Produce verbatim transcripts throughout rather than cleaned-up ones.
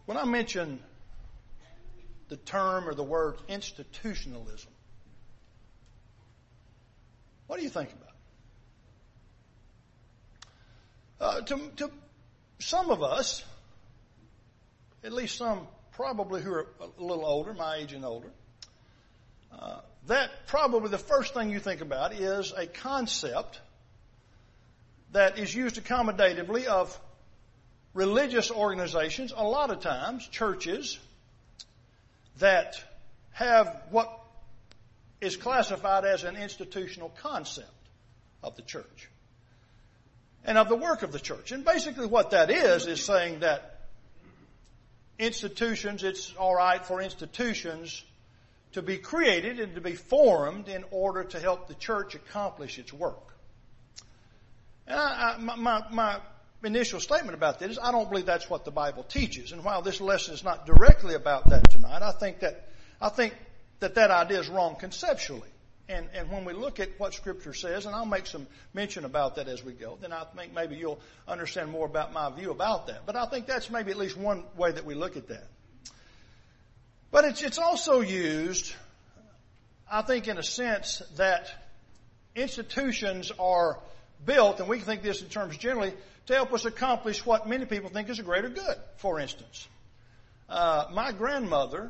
When I mention the term or the word institutionalism, what do you think about? Uh, to, to some of us, at least some probably who are a little older, my age and older, uh, that probably the first thing you think about is a concept that is used accommodatively of religious organizations, a lot of times churches, that have what is classified as an institutional concept of the church and of the work of the church. And basically what that is, is saying that institutions, it's all right for institutions to be created and to be formed in order to help the church accomplish its work. And I, I, my, my initial statement about that is I don't believe that's what the Bible teaches. And while this lesson is not directly about that tonight, I think that I think that that idea is wrong conceptually. And, and when we look at what Scripture says, and I'll make some mention about that as we go, then I think maybe you'll understand more about my view about that. But I think that's maybe at least one way that we look at that. But it's, it's also used, I think, in a sense that institutions are built, and we can think this in terms generally, to help us accomplish what many people think is a greater good. For instance, uh, my grandmother,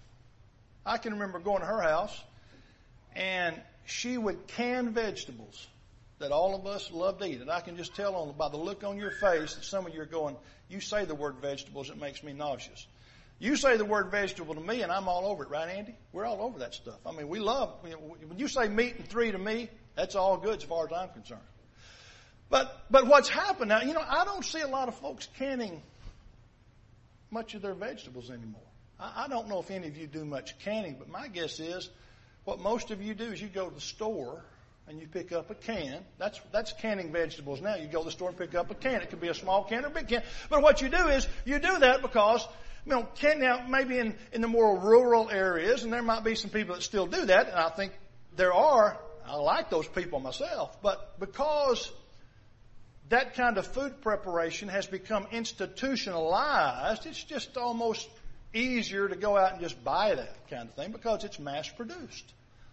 I can remember going to her house, and she would can vegetables that all of us love to eat. And I can just tell on by the look on your face that some of you are going, you say the word vegetables, it makes me nauseous. You say the word vegetable to me, and I'm all over it, right, Andy? We're all over that stuff. I mean, we love, you know, when you say meat and three to me, that's all good as far as I'm concerned. But but what's happened now, you know, I don't see a lot of folks canning much of their vegetables anymore. I, I don't know if any of you do much canning, but my guess is what most of you do is you go to the store and you pick up a can. That's that's canning vegetables now. You go to the store and pick up a can. It could be a small can or a big can. But what you do is you do that because, you know, can now maybe in, in the more rural areas, and there might be some people that still do that, and I think there are. I like those people myself. But because that kind of food preparation has become institutionalized, it's just almost easier to go out and just buy that kind of thing because it's mass produced.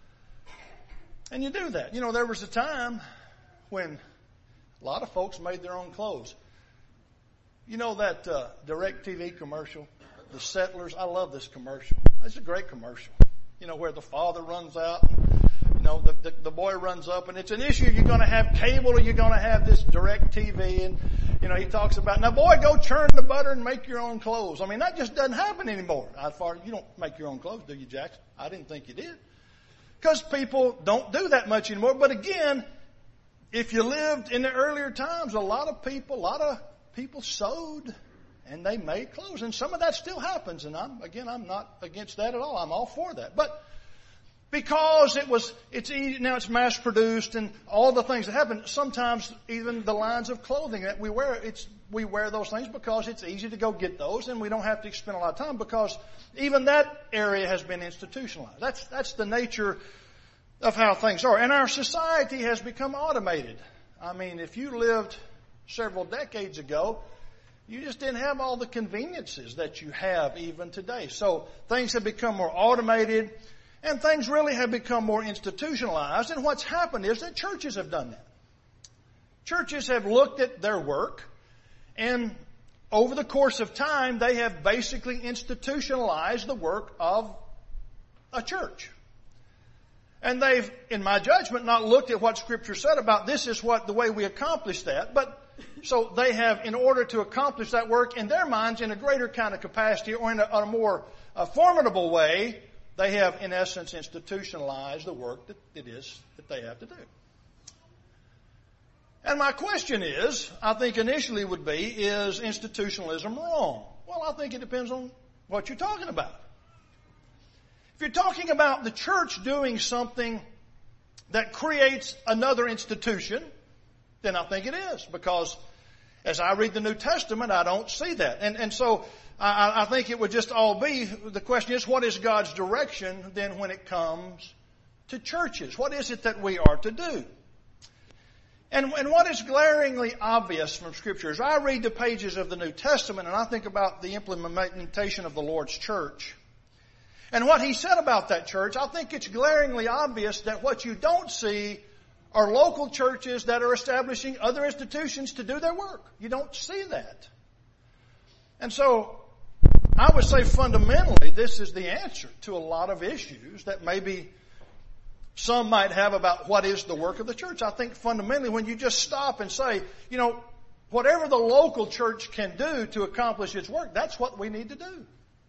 And you do that. You know, there was a time when a lot of folks made their own clothes. You know that uh, DirecTV commercial, The Settlers? I love this commercial. It's a great commercial. You know, where the father runs out and, you know, the, the, the boy runs up, and it's an issue. You're going to have cable or you're going to have this DirecTV. And, you know, he talks about, now boy, go churn the butter and make your own clothes. I mean, that just doesn't happen anymore. As far, you don't make your own clothes, do you, Jackson? I didn't think you did. Because people don't do that much anymore. But again, if you lived in the earlier times, a lot of people, a lot of people sewed and they made clothes. And some of that still happens. And I'm, again, I'm not against that at all. I'm all for that. But because it was, it's easy, now it's mass produced and all the things that happen, sometimes even the lines of clothing that we wear, it's, we wear those things because it's easy to go get those and we don't have to spend a lot of time because even that area has been institutionalized. That's, that's the nature of how things are. And our society has become automated. I mean, if you lived several decades ago, you just didn't have all the conveniences that you have even today. So things have become more automated. And things really have become more institutionalized. And what's happened is that churches have done that. Churches have looked at their work, and over the course of time, they have basically institutionalized the work of a church. And they've, in my judgment, not looked at what Scripture said about this is what the way we accomplish that. But so they have, in order to accomplish that work in their minds in a greater kind of capacity or in a, a more a formidable way, they have, in essence, institutionalized the work that it is that they have to do. And my question is, I think initially would be, is institutionalism wrong? Well, I think it depends on what you're talking about. If you're talking about the church doing something that creates another institution, then I think it is. Because as I read the New Testament, I don't see that. And, and so I, I think it would just all be, the question is, what is God's direction then when it comes to churches? What is it that we are to do? And, and what is glaringly obvious from Scripture is I read the pages of the New Testament and I think about the implementation of the Lord's church. And what He said about that church, I think it's glaringly obvious that what you don't see are local churches that are establishing other institutions to do their work. You don't see that. And so, I would say fundamentally this is the answer to a lot of issues that maybe some might have about what is the work of the church. I think fundamentally when you just stop and say, you know, whatever the local church can do to accomplish its work, that's what we need to do.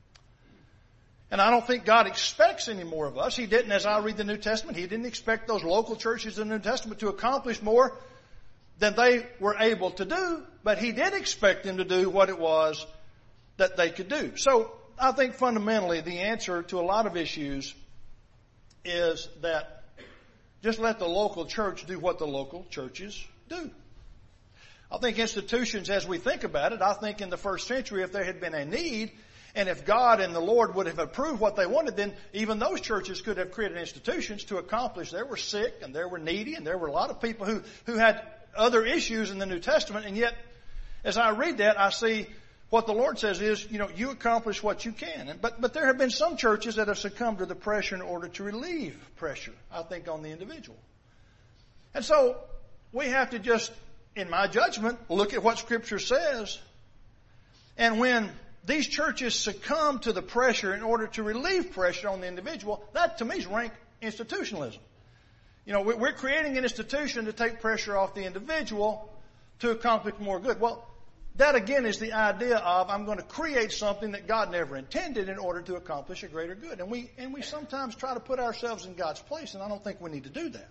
And I don't think God expects any more of us. He didn't, as I read the New Testament, He didn't expect those local churches in the New Testament to accomplish more than they were able to do, but He did expect them to do what it was that they could do. So I think fundamentally the answer to a lot of issues is that just let the local church do what the local churches do. I think institutions, as we think about it, I think in the first century, if there had been a need, and if God and the Lord would have approved what they wanted, then even those churches could have created institutions to accomplish. There were sick, and there were needy, and there were a lot of people who, who had other issues in the New Testament, and yet, as I read that, I see what the Lord says is, you know, you accomplish what you can. But, but there have been some churches that have succumbed to the pressure in order to relieve pressure, I think, on the individual. And so, we have to just, in my judgment, look at what Scripture says. And when these churches succumb to the pressure in order to relieve pressure on the individual, that to me is rank institutionalism. You know, we're creating an institution to take pressure off the individual to accomplish more good. Well, that again is the idea of I'm going to create something that God never intended in order to accomplish a greater good. And we, and we sometimes try to put ourselves in God's place, and I don't think we need to do that.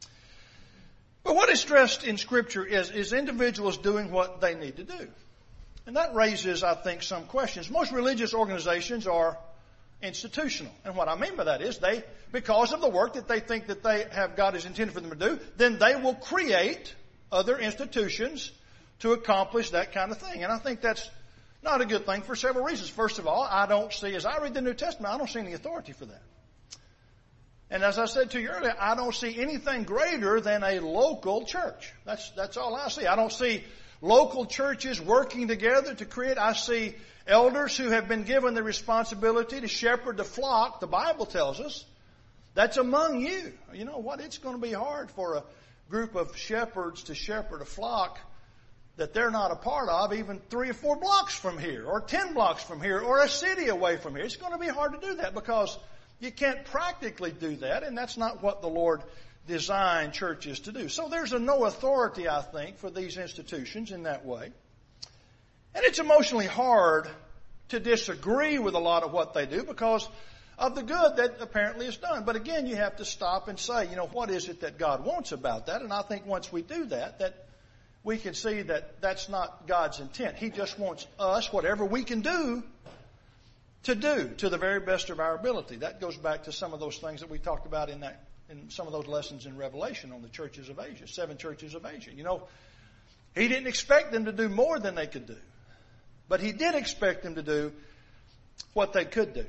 But what is stressed in Scripture is, is individuals doing what they need to do. And that raises, I think, some questions. Most religious organizations are institutional. And what I mean by that is they, because of the work that they think that they have God has intended for them to do, then they will create other institutions to accomplish that kind of thing. And I think that's not a good thing for several reasons. First of all, I don't see, as I read the New Testament, I don't see any authority for that. And as I said to you earlier, I don't see anything greater than a local church. That's, that's all I see. I don't see local churches working together to create. I see elders who have been given the responsibility to shepherd the flock. The Bible tells us that's among you. You know what? It's going to be hard for a group of shepherds to shepherd a flock that they're not a part of, even three or four blocks from here, or ten blocks from here, or a city away from here. It's going to be hard to do that because you can't practically do that, and that's not what the Lord designed churches to do. So there's a no authority, I think, for these institutions in that way. And it's emotionally hard to disagree with a lot of what they do because of the good that apparently is done. But again, you have to stop and say, you know, what is it that God wants about that? And I think once we do that, that we can see that that's not God's intent. He just wants us, whatever we can do, to do to the very best of our ability. That goes back to some of those things that we talked about in that, in some of those lessons in Revelation on the churches of Asia, seven churches of Asia. You know, He didn't expect them to do more than they could do, but He did expect them to do what they could do.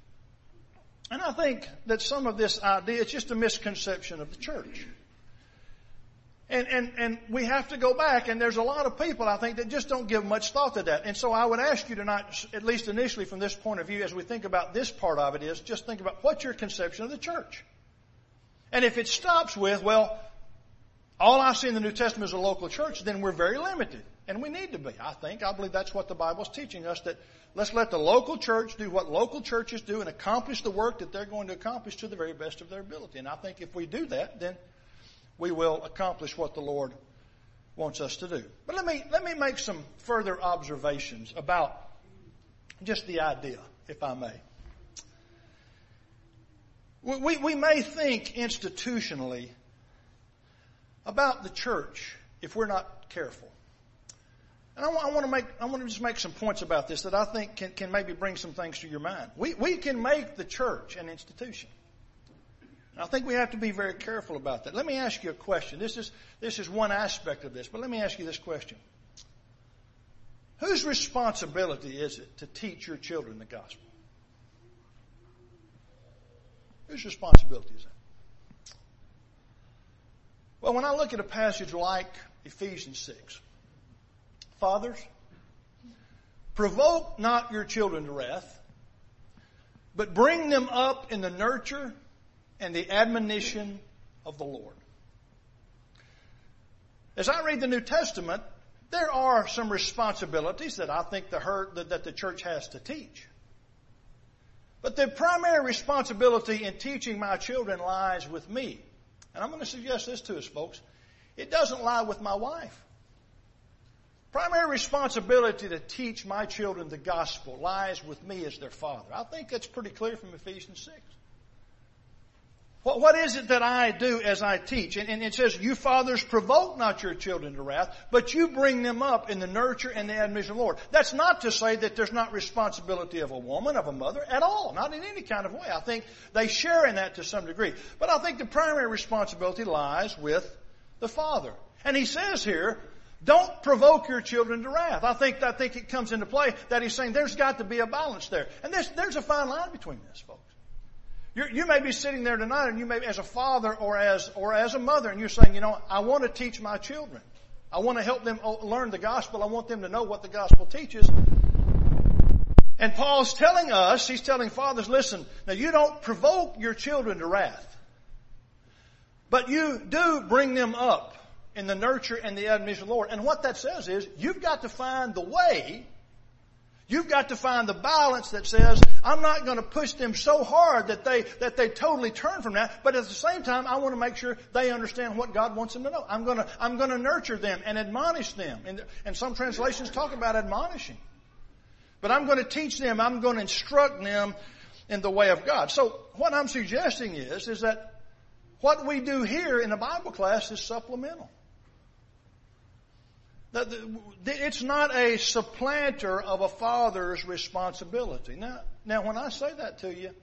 And I think that some of this idea is just a misconception of the church. And, and, and we have to go back, and there's a lot of people, I think, that just don't give much thought to that. And so I would ask you tonight, at least initially from this point of view, as we think about this part of it is, just think about what's your conception of the church. And if it stops with, well, all I see in the New Testament is a local church, then we're very limited. And we need to be, I think. I believe that's what the Bible's teaching us, that let's let the local church do what local churches do and accomplish the work that they're going to accomplish to the very best of their ability. And I think if we do that, then we will accomplish what the Lord wants us to do. But let me, let me make some further observations about just the idea, if I may. We, we may think institutionally about the church if we're not careful. And I want, I want to make, I want to just make some points about this that I think can, can maybe bring some things to your mind. We, we can make the church an institution. I think we have to be very careful about that. Let me ask you a question. This is, this is one aspect of this, but let me ask you this question. Whose responsibility is it to teach your children the gospel? Whose responsibility is that? Well, when I look at a passage like Ephesians six, fathers, provoke not your children to wrath, but bring them up in the nurture and the admonition of the Lord. As I read the New Testament, there are some responsibilities that I think the hurt, that the church has to teach. But the primary responsibility in teaching my children lies with me. And I'm going to suggest this to us, folks. It doesn't lie with my wife. Primary responsibility to teach my children the gospel lies with me as their father. I think that's pretty clear from Ephesians six. What, what is it that I do as I teach? And, and it says, you fathers provoke not your children to wrath, but you bring them up in the nurture and the admonition of the Lord. That's not to say that there's not responsibility of a woman, of a mother, at all. Not in any kind of way. I think they share in that to some degree. But I think the primary responsibility lies with the father. And he says here, don't provoke your children to wrath. I think, I think it comes into play that he's saying there's got to be a balance there. And there's, there's a fine line between this, folks. You're, you may be sitting there tonight and you may, as a father or as, or as a mother, and you're saying, you know, I want to teach my children. I want to help them learn the gospel. I want them to know what the gospel teaches. And Paul's telling us, he's telling fathers, listen, now you don't provoke your children to wrath, but you do bring them up in the nurture and the admonition of the Lord. And what that says is, you've got to find the way, you've got to find the balance that says, I'm not going to push them so hard that they, that they totally turn from that, but at the same time, I want to make sure they understand what God wants them to know. I'm going to, I'm going to nurture them and admonish them. And, and some translations talk about admonishing. But I'm going to teach them, I'm going to instruct them in the way of God. So what I'm suggesting is, is that what we do here in the Bible class is supplemental. It's not a supplanter of a father's responsibility. Now, now, when I say that to you,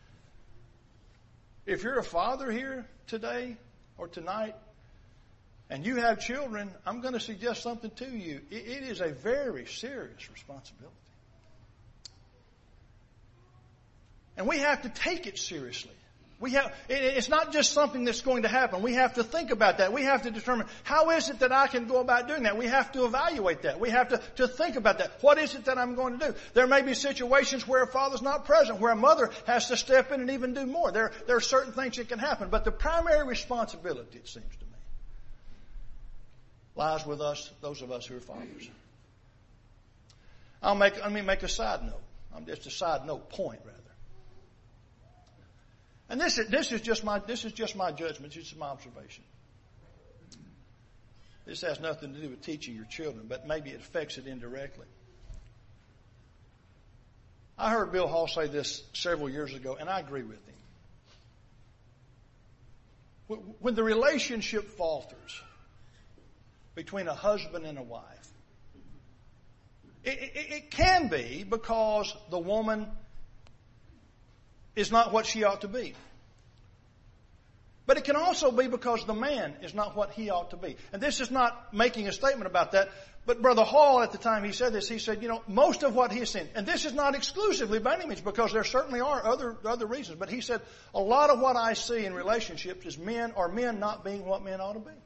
if you're a father here today or tonight and you have children, I'm going to suggest something to you. It, it is a very serious responsibility. And we have to take it seriously. We have, it's not just something that's going to happen. We have to think about that. We have to determine, how is it that I can go about doing that? We have to evaluate that. We have to, to think about that. What is it that I'm going to do? There may be situations where a father's not present, where a mother has to step in and even do more. There, there are certain things that can happen. But the primary responsibility, it seems to me, lies with us, those of us who are fathers. I'll make, let me make a side note. I'm just a side note point, rather. And this is, this is just my, this is just my judgment. This is my observation. This has nothing to do with teaching your children, but maybe it affects it indirectly. I heard Bill Hall say this several years ago, and I agree with him. When the relationship falters between a husband and a wife, it, it, it can be because the woman is not what she ought to be. But it can also be because the man is not what he ought to be. And this is not making a statement about that. But Brother Hall, at the time he said this, he said, you know, most of what he's seen, and this is not exclusively by any means, because there certainly are other, other reasons, but he said, a lot of what I see in relationships is men or men not being what men ought to be.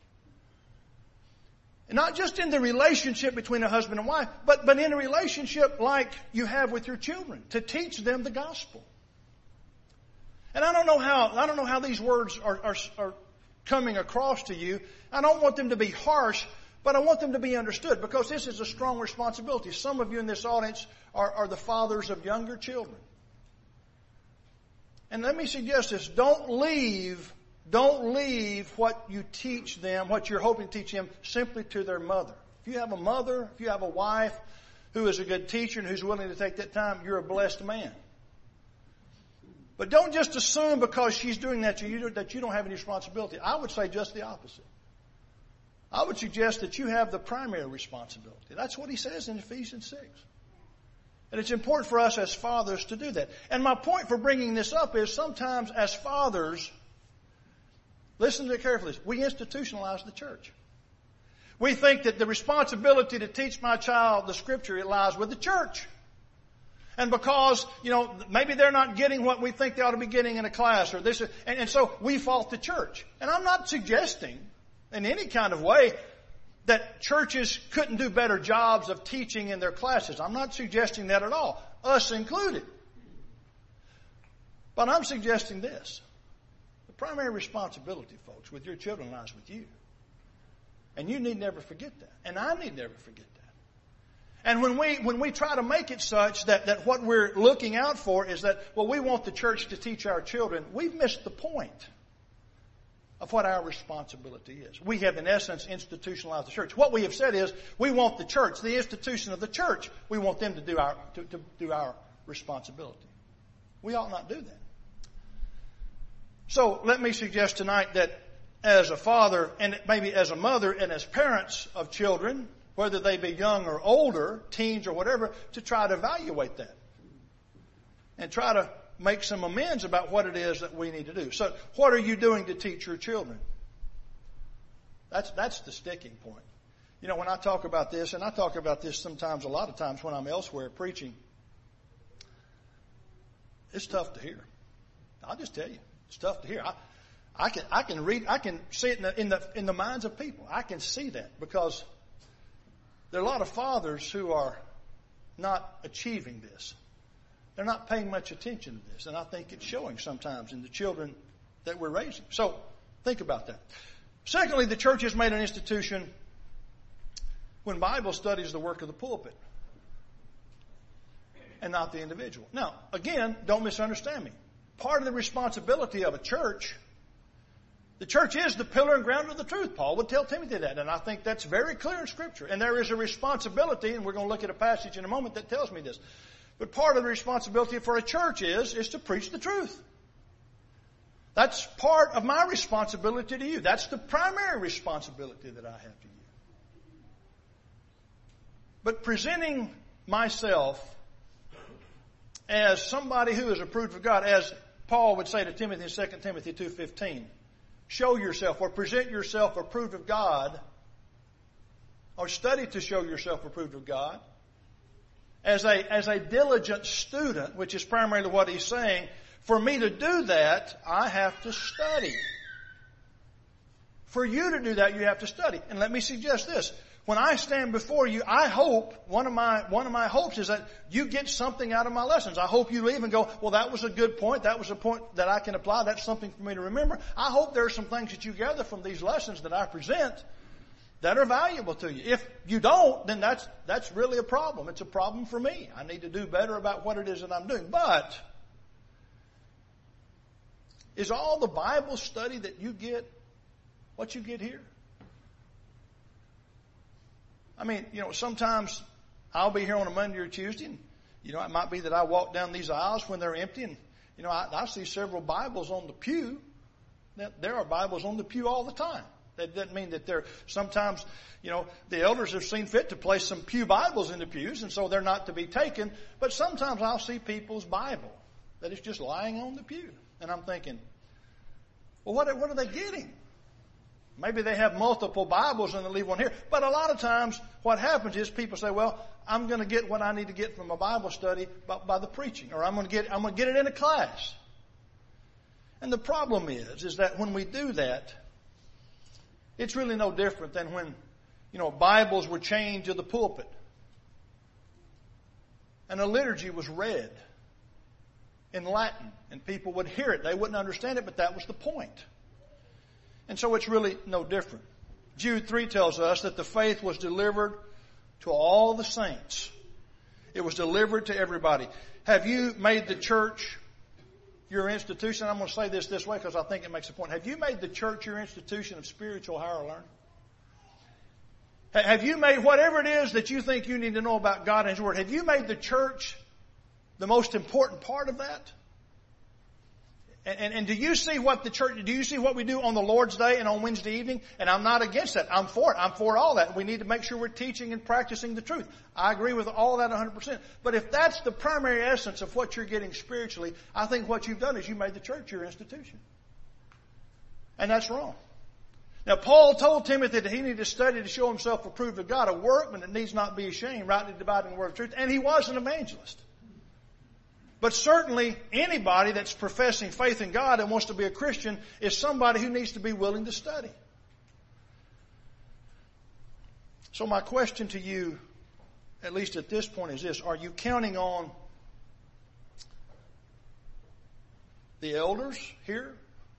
And not just in the relationship between a husband and wife, but, but in a relationship like you have with your children, to teach them the gospel. And I don't know how, I don't know how these words are, are, are coming across to you. I don't want them to be harsh, but I want them to be understood, because this is a strong responsibility. Some of you in this audience are, are the fathers of younger children. And let me suggest this. Don't leave, don't leave what you teach them, what you're hoping to teach them, simply to their mother. If you have a mother, if you have a wife who is a good teacher and who's willing to take that time, you're a blessed man. But don't just assume because she's doing that you, that you don't have any responsibility. I would say just the opposite. I would suggest that you have the primary responsibility. That's what he says in Ephesians six. And it's important for us as fathers to do that. And my point for bringing this up is, sometimes as fathers, listen to it carefully, we institutionalize the church. We think that the responsibility to teach my child the Scripture, it lies with the church. And because, you know, maybe they're not getting what we think they ought to be getting in a class or this, and, and so we fault the church. And I'm not suggesting in any kind of way that churches couldn't do better jobs of teaching in their classes. I'm not suggesting that at all, us included. But I'm suggesting this. The primary responsibility, folks, with your children lies with you. And you need never forget that. And I need never forget that. And when we, when we try to make it such that, that what we're looking out for is that, well, we want the church to teach our children, we've missed the point of what our responsibility is. We have, in essence, institutionalized the church. What we have said is, we want the church, the institution of the church, we want them to do our, to, to do our responsibility. We ought not do that. So, let me suggest tonight that as a father, and maybe as a mother, and as parents of children, whether they be young or older, teens or whatever, to try to evaluate that. And try to make some amends about what it is that we need to do. So, what are you doing to teach your children? That's, that's the sticking point. You know, when I talk about this, and I talk about this sometimes, a lot of times when I'm elsewhere preaching, it's tough to hear. I'll just tell you, it's tough to hear. I, I can, I can read, I can see it in the, in the, in the minds of people. I can see that because there are a lot of fathers who are not achieving this. They're not paying much attention to this. And I think it's showing sometimes in the children that we're raising. So, think about that. Secondly, the church has made an institution when Bible study is the work of the pulpit and not the individual. Now, again, don't misunderstand me. Part of the responsibility of a church, the church is the pillar and ground of the truth. Paul would tell Timothy that, and I think that's very clear in Scripture. And there is a responsibility, and we're going to look at a passage in a moment that tells me this. But part of the responsibility for a church is, is to preach the truth. That's part of my responsibility to you. That's the primary responsibility that I have to you. But presenting myself as somebody who is approved of God, as Paul would say to Timothy in Second Timothy two fifteen, show yourself or present yourself approved of God, or study to show yourself approved of God, as a, as a diligent student, which is primarily what he's saying. For me to do that, I have to study. For you to do that, you have to study. And let me suggest this. When I stand before you, I hope, one of my, one of my hopes is that you get something out of my lessons. I hope you leave and go, well, that was a good point. That was a point that I can apply. That's something for me to remember. I hope there are some things that you gather from these lessons that I present that are valuable to you. If you don't, then that's, that's really a problem. It's a problem for me. I need to do better about what it is that I'm doing. But is all the Bible study that you get what you get here? I mean, you know, sometimes I'll be here on a Monday or Tuesday, and, you know, it might be that I walk down these aisles when they're empty, and, you know, I, I see several Bibles on the pew. There are Bibles on the pew all the time. That doesn't mean that they're, sometimes, you know, the elders have seen fit to place some pew Bibles in the pews, and so they're not to be taken. But sometimes I'll see people's Bible that is just lying on the pew. And I'm thinking, well, what, what are they getting? Maybe they have multiple Bibles and they leave one here. But a lot of times what happens is people say, well, I'm going to get what I need to get from a Bible study by, by the preaching. Or I'm going to get, I'm going to get it in a class. And the problem is, is that when we do that, it's really no different than when, you know, Bibles were chained to the pulpit. And a liturgy was read in Latin. And people would hear it. They wouldn't understand it, but that was the point. And so it's really no different. Jude three tells us that the faith was delivered to all the saints. It was delivered to everybody. Have you made the church your institution? I'm going to say this this way because I think it makes a point. Have you made the church your institution of spiritual higher learning? Have you made whatever it is that you think you need to know about God and His Word, have you made the church the most important part of that? And, and, and do you see what the church, do you see what we do on the Lord's Day and on Wednesday evening? And I'm not against that. I'm for it. I'm for all that. We need to make sure we're teaching and practicing the truth. I agree with all that one hundred percent. But if that's the primary essence of what you're getting spiritually, I think what you've done is you made the church your institution. And that's wrong. Now, Paul told Timothy that he needed to study to show himself approved of God, a workman that needs not be ashamed, rightly dividing the word of truth. And he was an evangelist. But certainly anybody that's professing faith in God and wants to be a Christian is somebody who needs to be willing to study. So my question to you, at least at this point, is this. Are you counting on the elders here?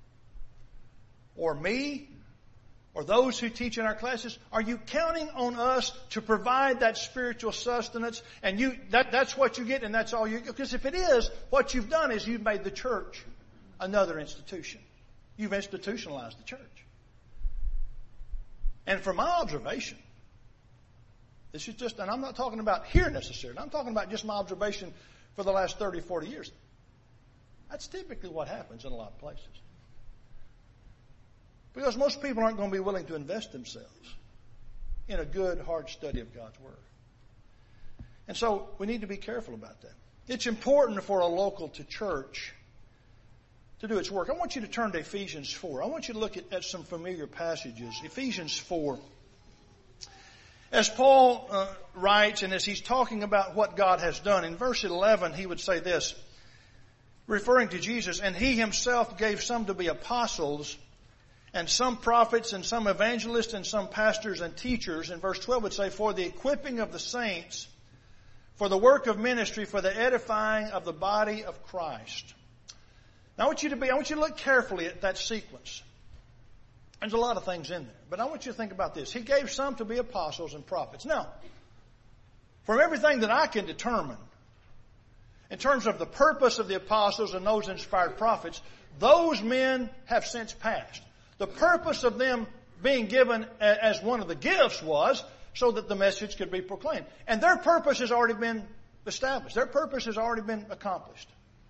Or me? Or those who teach in our classes? Are you counting on us to provide that spiritual sustenance? And you that that's what you get and that's all you get? Because if it is, what you've done is you've made the church another institution. You've institutionalized the church. And from my observation, this is just, and I'm not talking about here necessarily, I'm talking about just my observation for the last thirty, forty years. That's typically what happens in a lot of places. Because most people aren't going to be willing to invest themselves in a good, hard study of God's Word. And so we need to be careful about that. It's important for a local to church to do its work. I want you to turn to Ephesians four. I want you to look at, at some familiar passages. Ephesians four. As Paul uh, writes, and as he's talking about what God has done, in verse eleven he would say this, referring to Jesus, and he himself gave some to be apostles, and some prophets, and some evangelists, and some pastors and teachers. And verse twelve would say, for the equipping of the saints, for the work of ministry, for the edifying of the body of Christ. Now I want you to be, I want you to look carefully at that sequence. There's a lot of things in there, but I want you to think about this. He gave some to be apostles and prophets. Now, from everything that I can determine, in terms of the purpose of the apostles and those inspired prophets, those men have since passed. The purpose of them being given as one of the gifts was so that the message could be proclaimed. And their purpose has already been established. Their purpose has already been accomplished.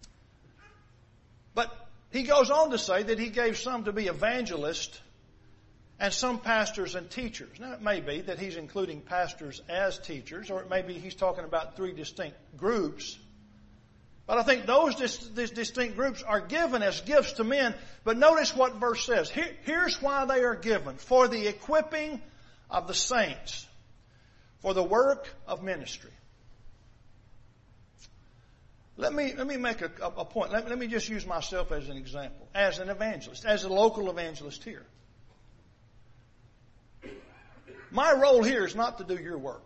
But he goes on to say that he gave some to be evangelists and some pastors and teachers. Now it may be that he's including pastors as teachers, or it may be he's talking about three distinct groups. But I think those dis- these distinct groups are given as gifts to men. But notice what verse says. Here, here's why they are given. For the equipping of the saints, for the work of ministry. Let me, let me make a, a point. Let, let me just use myself as an example. As an evangelist, as a local evangelist here. My role here is not to do your work.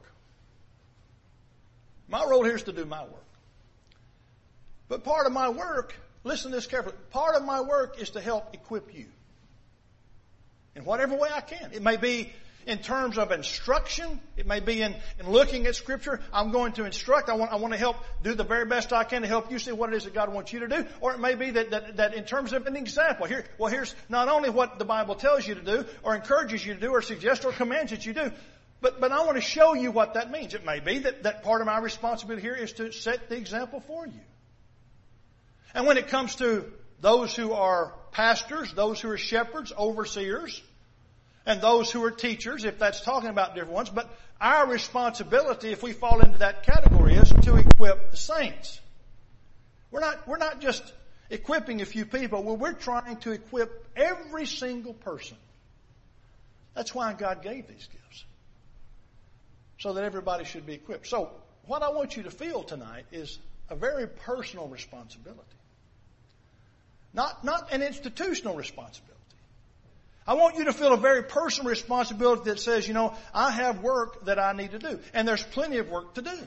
My role here is to do my work. But part of my work, listen to this carefully, part of my work is to help equip you. In whatever way I can. It may be in terms of instruction. It may be in, in looking at Scripture. I'm going to instruct. I want, I want to help do the very best I can to help you see what it is that God wants you to do. Or it may be that, that, that in terms of an example. Here, well, here's not only what the Bible tells you to do, or encourages you to do, or suggests, or commands that you do, but, but I want to show you what that means. It may be that, that part of my responsibility here is to set the example for you. And when it comes to those who are pastors, those who are shepherds, overseers, and those who are teachers, if that's talking about different ones, but our responsibility, if we fall into that category, is to equip the saints. We're not, we're not just equipping a few people, well, we're trying to equip every single person. That's why God gave these gifts. So that everybody should be equipped. So, what I want you to feel tonight is a very personal responsibility. Not, not an institutional responsibility. I want you to feel a very personal responsibility that says, you know, I have work that I need to do. And there's plenty of work to do.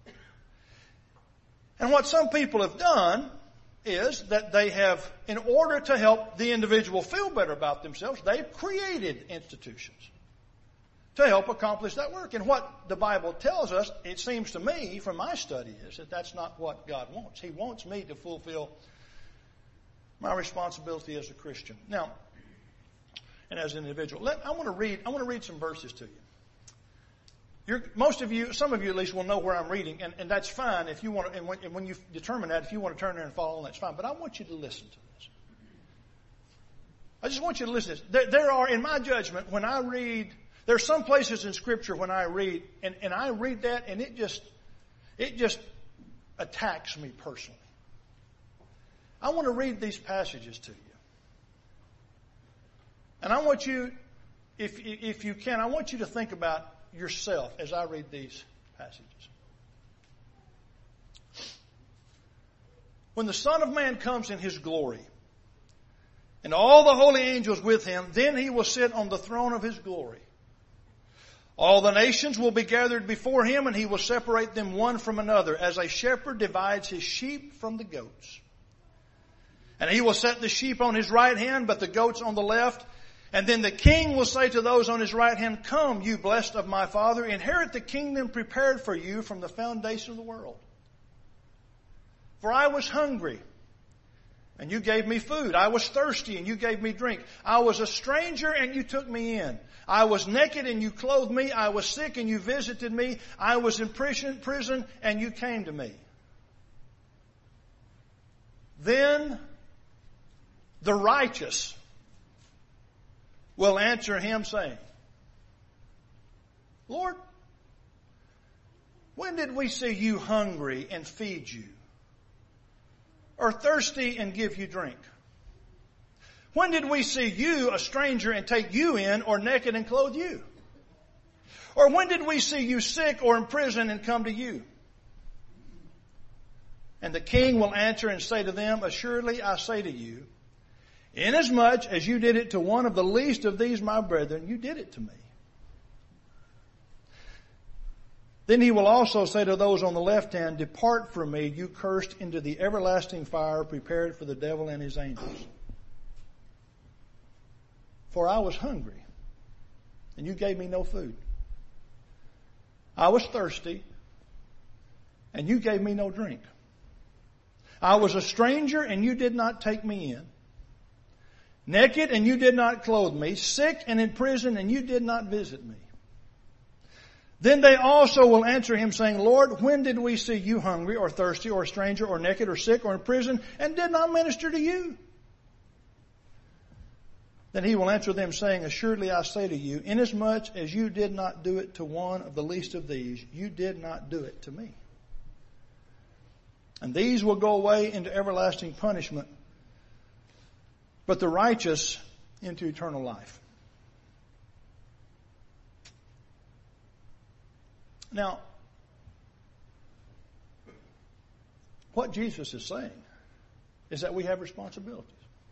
And what some people have done is that they have, in order to help the individual feel better about themselves, they've created institutions to help accomplish that work. And what the Bible tells us, it seems to me, from my study, is that that's not what God wants. He wants me to fulfill my responsibility as a Christian. Now, and as an individual. Let, I want to read, I want to read some verses to you. You're, most of you, some of you at least will know where I'm reading, and, and that's fine if you want to, and when, and when you determine that, if you want to turn there and follow on, that's fine. But I want you to listen to this. I just want you to listen to this. There, there are, in my judgment, when I read, there are some places in Scripture when I read, and, and I read that, and it just, it just attacks me personally. I want to read these passages to you. And I want you, if, if you can, I want you to think about yourself as I read these passages. when the Son of Man comes in His glory, and all the holy angels with Him, then He will sit on the throne of His glory. All the nations will be gathered before Him, and He will separate them one from another, as a shepherd divides his sheep from the goats. And He will set the sheep on His right hand, but the goats on the left. And then the King will say to those on His right hand, Come, you blessed of my Father, inherit the kingdom prepared for you from the foundation of the world. For I was hungry, and you gave me food. I was thirsty, and you gave me drink. I was a stranger, and you took me in. I was naked, and you clothed me. I was sick, and you visited me. I was in prison, prison, and you came to me. Then the righteous will answer Him, saying, Lord, when did we see you hungry and feed you, or thirsty and give you drink? When did we see you, a stranger, and take you in, or naked and clothe you? Or when did we see you sick or in prison and come to you? And the King will answer and say to them, Assuredly I say to you, inasmuch as you did it to one of the least of these my brethren, you did it to me. Then He will also say to those on the left hand, Depart from me, you cursed, into the everlasting fire prepared for the devil and his angels. For I was hungry, and you gave me no food. I was thirsty, and you gave me no drink. I was a stranger, and you did not take me in. Naked, and you did not clothe me. Sick and in prison, and you did not visit me. Then they also will answer Him, saying, Lord, when did we see you hungry, or thirsty, or a stranger, or naked, or sick, or in prison, and did not minister to you? Then He will answer them, saying, Assuredly I say to you, inasmuch as you did not do it to one of the least of these, you did not do it to me. And these will go away into everlasting punishment, but the righteous into eternal life. Now, what Jesus is saying is that we have responsibilities.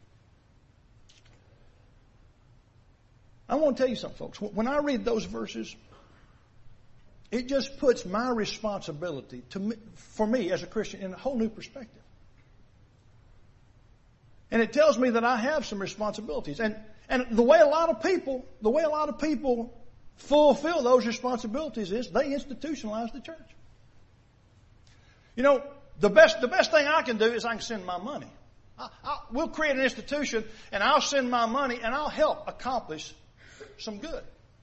I want to tell you something, folks. When I read those verses, it just puts my responsibility to me, for me as a Christian in a whole new perspective. And it tells me that I have some responsibilities. And, and the way a lot of people, the way a lot of people fulfill those responsibilities is they institutionalize the church. You know, the best, the best thing I can do is I can send my money. I, I, we'll create an institution and I'll send my money and I'll help accomplish some good.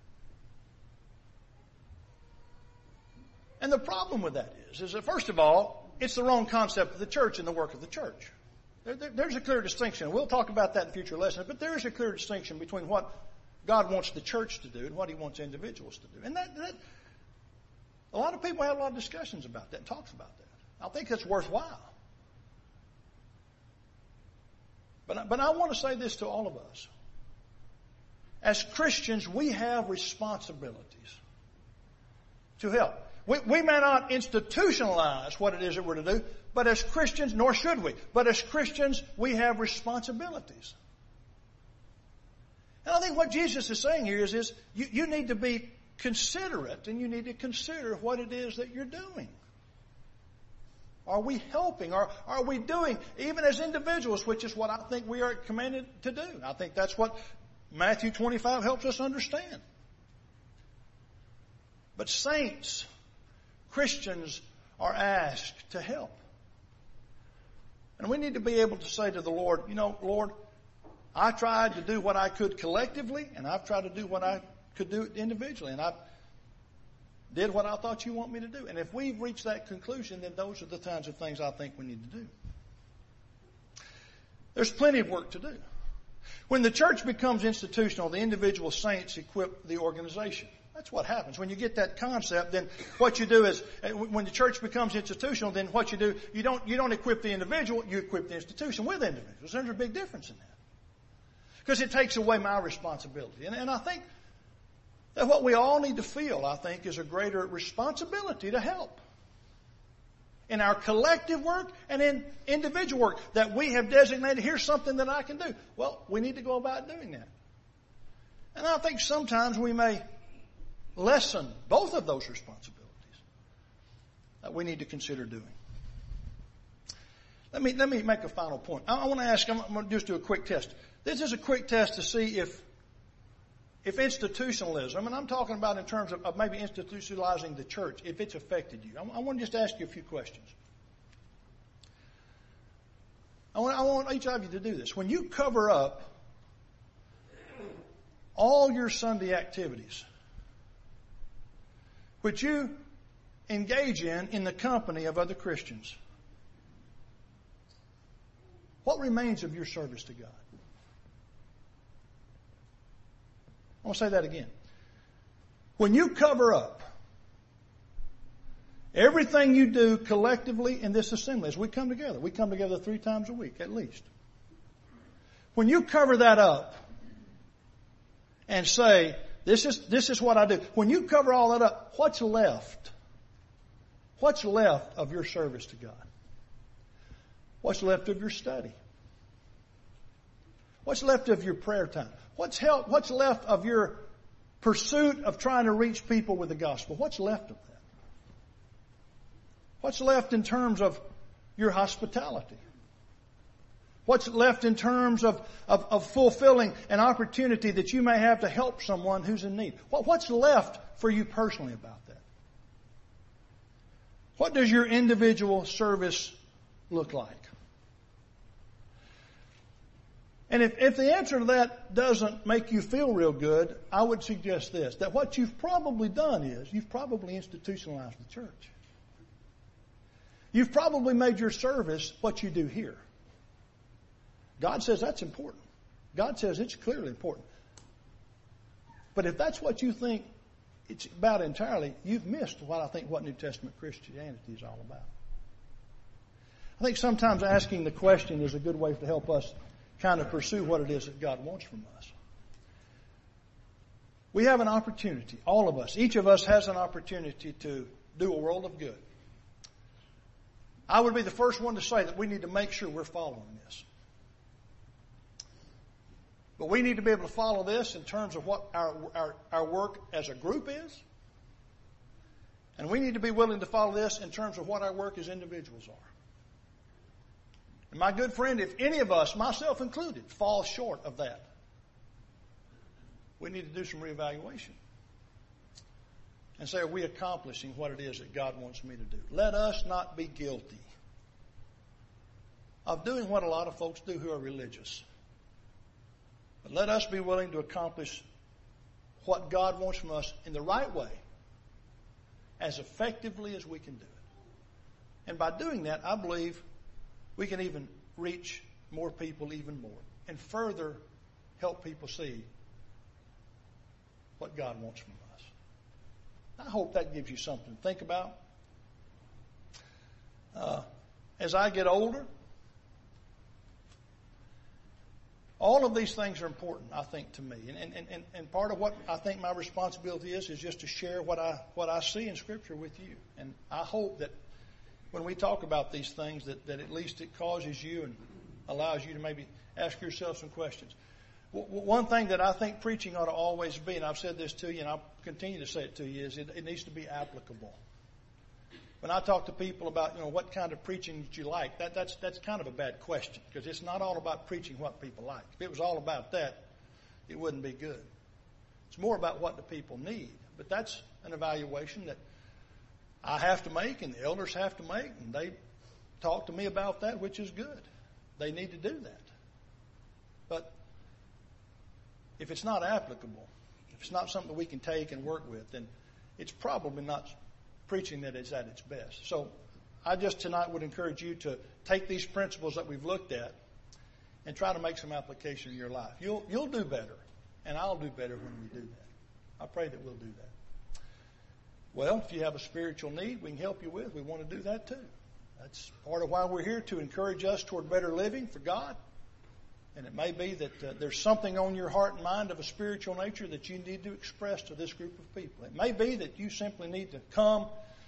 And the problem with that is, is that first of all, it's the wrong concept of the church and the work of the church. There, there, there's a clear distinction. We'll talk about that in future lessons, but there is a clear distinction between what God wants the church to do and what He wants individuals to do. And that, that a lot of people have a lot of discussions about that and talks about that. I think that's worthwhile. But, but I want to say this to all of us. As Christians, we have responsibilities to help. We, we may not institutionalize what it is that we're to do, but as Christians, nor should we, but as Christians, we have responsibilities. And I think what Jesus is saying here is, is you, you need to be considerate and you need to consider what it is that you're doing. Are we helping? Are, are we doing, even as individuals, which is what I think we are commanded to do? I think that's what Matthew twenty-five helps us understand. But saints, Christians are asked to help. And we need to be able to say to the Lord, you know, Lord, I tried to do what I could collectively, and I've tried to do what I could do individually, and I did what I thought you want me to do. And if we've reached that conclusion, then those are the kinds of things I think we need to do. There's plenty of work to do. When the church becomes institutional, the individual saints equip the organization. That's what happens. When you get that concept, then what you do is, when the church becomes institutional, then what you do, you don't, you don't equip the individual, you equip the institution with individuals. There's a big difference in that. Because it takes away my responsibility. And, and I think that what we all need to feel, I think, is a greater responsibility to help. in our collective work and in individual work that we have designated, here's something that I can do. Well, we need to go about doing that. And I think sometimes we may lessen both of those responsibilities that we need to consider doing. Let me, let me make a final point. I, I want to ask, I'm, I'm going to just do a quick test. This is a quick test to see if, if institutionalism, and I'm talking about in terms of, of maybe institutionalizing the church, if it's affected you. I, I want to just ask you a few questions. I want, I want each of you to do this. When you cover up all your Sunday activities, which you engage in in the company of other Christians, what remains of your service to God? I want to say that again. When you cover up everything you do collectively in this assembly, as we come together, we come together three times a week at least. When you cover that up and say, this is, this is what I do. When you cover all that up, what's left? What's left of your service to God? What's left of your study? What's left of your prayer time? What's help, what's left of your pursuit of trying to reach people with the gospel? What's left of that? What's left in terms of your hospitality? What's left in terms of, of, of fulfilling an opportunity that you may have to help someone who's in need? What, what's left for you personally about that? What does your individual service look like? And if, if the answer to that doesn't make you feel real good, I would suggest this, that what you've probably done is you've probably institutionalized the church. You've probably made your service what you do here. God says that's important. God says it's clearly important. But if that's what you think it's about entirely, you've missed what I think what New Testament Christianity is all about. I think sometimes asking the question is a good way to help us kind of pursue what it is that God wants from us. We have an opportunity, all of us, each of us has an opportunity to do a world of good. I would be the first one to say that we need to make sure we're following this. But we need to be able to follow this in terms of what our, our, our work as a group is. And we need to be willing to follow this in terms of what our work as individuals are. And my good friend, if any of us, myself included, fall short of that, we need to do some reevaluation. And say, are we accomplishing what it is that God wants me to do? Let us not be guilty of doing what a lot of folks do who are religious. But let us be willing to accomplish what God wants from us in the right way, as effectively as we can do it. And by doing that, I believe we can even reach more people even more and further help people see what God wants from us. I hope that gives you something to think about. Uh, as I get older, all of these things are important, I think, to me. And, and, and, and part of what I think my responsibility is, is just to share what I, what I see in Scripture with you. And I hope that when we talk about these things, that, that at least it causes you and allows you to maybe ask yourself some questions. W- one thing that I think preaching ought to always be, and I've said this to you and I'll continue to say it to you, is it, it needs to be applicable. When I talk to people about, you know, what kind of preaching do you like, that, that's, that's kind of a bad question, because it's not all about preaching what people like. If it was all about that, it wouldn't be good. It's more about what the people need. But that's an evaluation that I have to make and the elders have to make, and they talk to me about that, which is good. They need to do that. But if it's not applicable, if it's not something that we can take and work with, then it's probably not preaching that is at its best. So I just tonight would encourage you to take these principles that we've looked at and try to make some application in your life. You'll, you'll do better, and I'll do better when we do that. I pray that we'll do that. Well, if you have a spiritual need we can help you with, we want to do that too. That's part of why we're here, to encourage us toward better living for God. And it may be that uh, there's something on your heart and mind of a spiritual nature that you need to express to this group of people. It may be that you simply need to come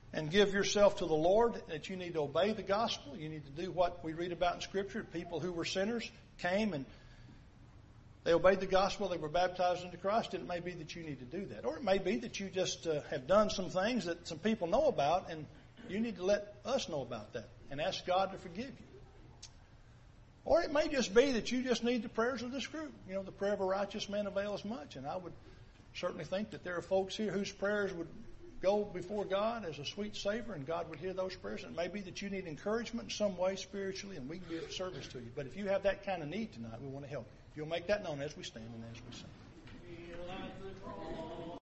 and give yourself to the Lord, that you need to obey the gospel. You need to do what we read about in Scripture. People who were sinners came and they obeyed the gospel. They were baptized into Christ. And it may be that you need to do that. Or it may be that you just uh, have done some things that some people know about, and you need to let us know about that and ask God to forgive you. Or it may just be that you just need the prayers of this group. You know, the prayer of a righteous man avails much. And I would certainly think that there are folks here whose prayers would go before God as a sweet savor, and God would hear those prayers. And it may be that you need encouragement in some way spiritually, and we can be of service to you. But if you have that kind of need tonight, we want to help you. If you'll make that known as we stand and as we sing.